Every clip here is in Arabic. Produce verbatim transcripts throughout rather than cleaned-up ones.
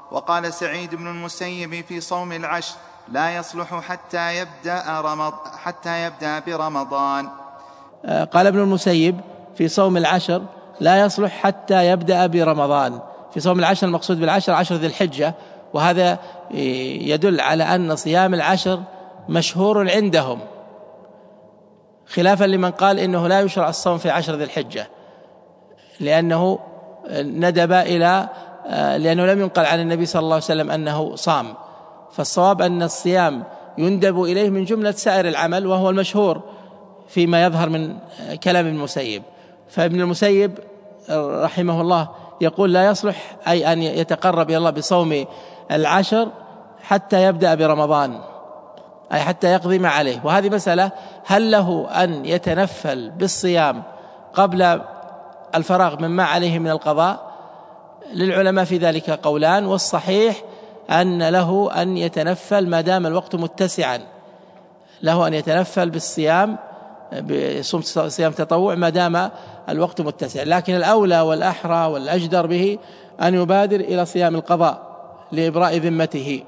وقال سعيد بن المسيب في صوم العشر لا يصلح حتى يبدأ, رمض حتى يبدأ برمضان. قال ابن المسيب في صوم العشر لا يصلح حتى يبدأ برمضان. في صوم العشر المقصود بالعشر عشر ذي الحجة، وهذا يدل على أن صيام العشر مشهور عندهم، خلافا لمن قال إنه لا يشرع الصوم في عشر ذي الحجة لأنه ندب إلى لأنه لم ينقل عن النبي صلى الله عليه وسلم أنه صام. فالصواب أن الصيام يندب إليه من جملة سائر العمل، وهو المشهور فيما يظهر من كلام ابن المسيب. فابن المسيب رحمه الله يقول لا يصلح أي أن يتقرب إلى الله بصوم العشر حتى يبدأ برمضان، أي حتى يقضي ما عليه. وهذه مسألة، هل له أن يتنفل بالصيام قبل الفراغ مما عليه من القضاء؟ للعلماء في ذلك قولان، والصحيح أن له أن يتنفل ما دام الوقت متسعا، له أن يتنفل بالصيام بصوم صيام تطوع ما دام الوقت متسع، لكن الأولى والأحرى والأجدر به أن يبادر إلى صيام القضاء لإبراء ذمته.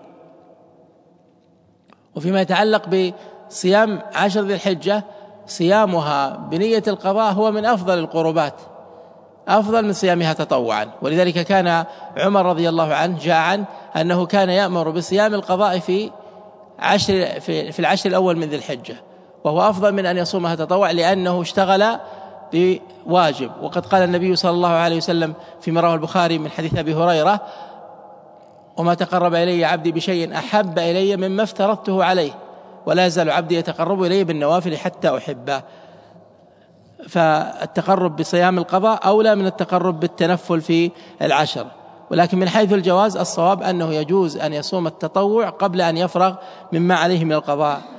وفيما يتعلق بصيام عشر ذي الحجة، صيامها بنية القضاء هو من أفضل القربات، أفضل من صيامها تطوعا. ولذلك كان عمر رضي الله عنه جاء عنه أنه كان يأمر بصيام القضاء في عشر في, في العشر الأول من ذي الحجة، وهو أفضل من أن يصومها تطوع لأنه اشتغل بواجب. وقد قال النبي صلى الله عليه وسلم فيما رواه البخاري من حديث أبي هريرة: وما تقرب إلي عبدي بشيء أحب إلي مما افترضته عليه، ولا يزال عبدي يتقرب إلي بالنوافل حتى أحبه. فالتقرب بصيام القضاء أولى من التقرب بالتنفل في العشر. ولكن من حيث الجواز الصواب أنه يجوز أن يصوم التطوع قبل أن يفرغ مما عليه من القضاء.